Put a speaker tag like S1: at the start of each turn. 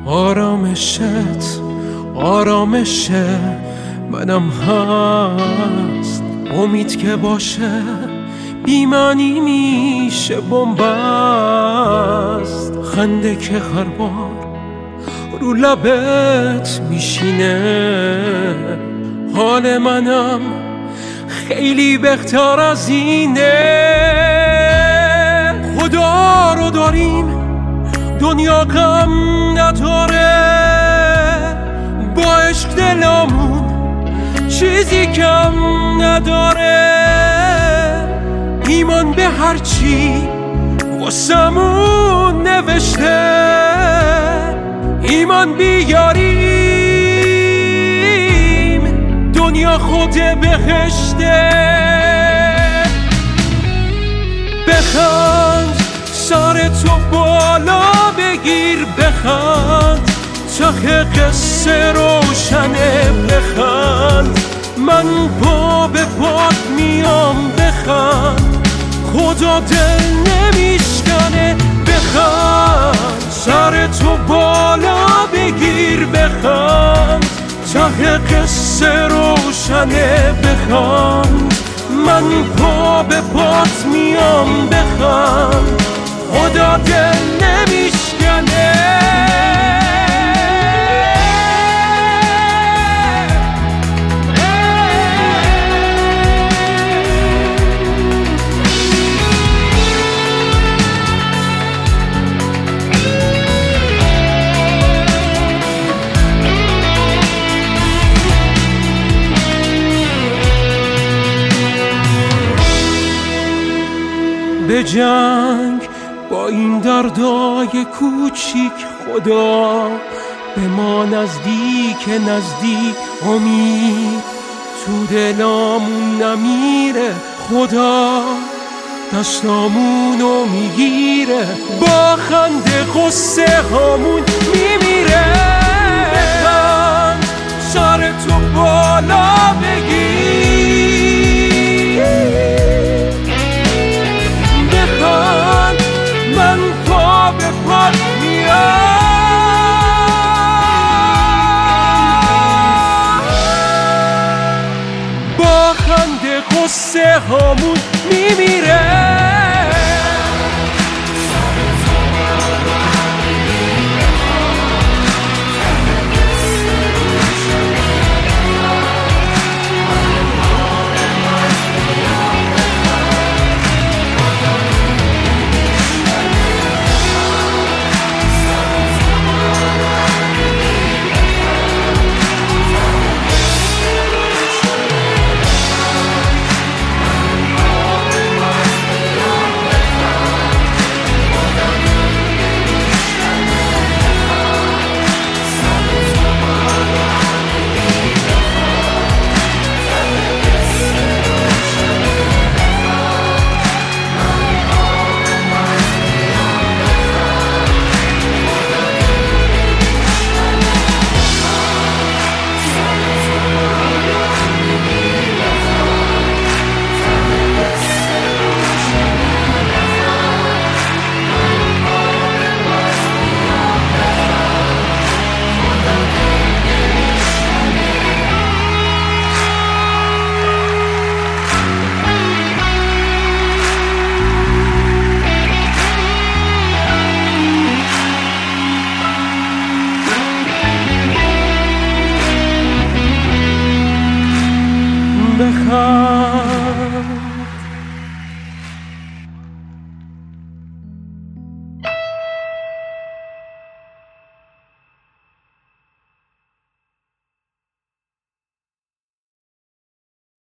S1: آرامشت آرامش منم هست، امید که باشه بی‌معنی میشه بنبست، خنده که هر بار رو لبت میشینه، حال منم خیلی بهتر از اینه. خدا رو داریم دنیا غم نداره، با عشق دلمون چیزی کم نداره، ایمان به هرچی واسمون نوشته، ایمان بیاریم دنیا خود بهشته. بخند سر تو بالا بگیر، بخند ته قصه روشنه، بخند من پا به پات میام، بخند خدا دل نمیشکنه، بخند سر تو بالا بگیر، بخند ته قصه روشنه، بخند من پا به پات میام، بخند خدا دل نمیشکنه. به جنگ با این دردای کوچیک، خدا به ما نزدیک نزدیک، امید تو دلامون نمیره، خدا دستامونو میگیره، با خنده قصه هامون میمیره. بخند سر تو بالا بگیر، من پا به پات میام، با خنده قصه هامون میمیره. بخند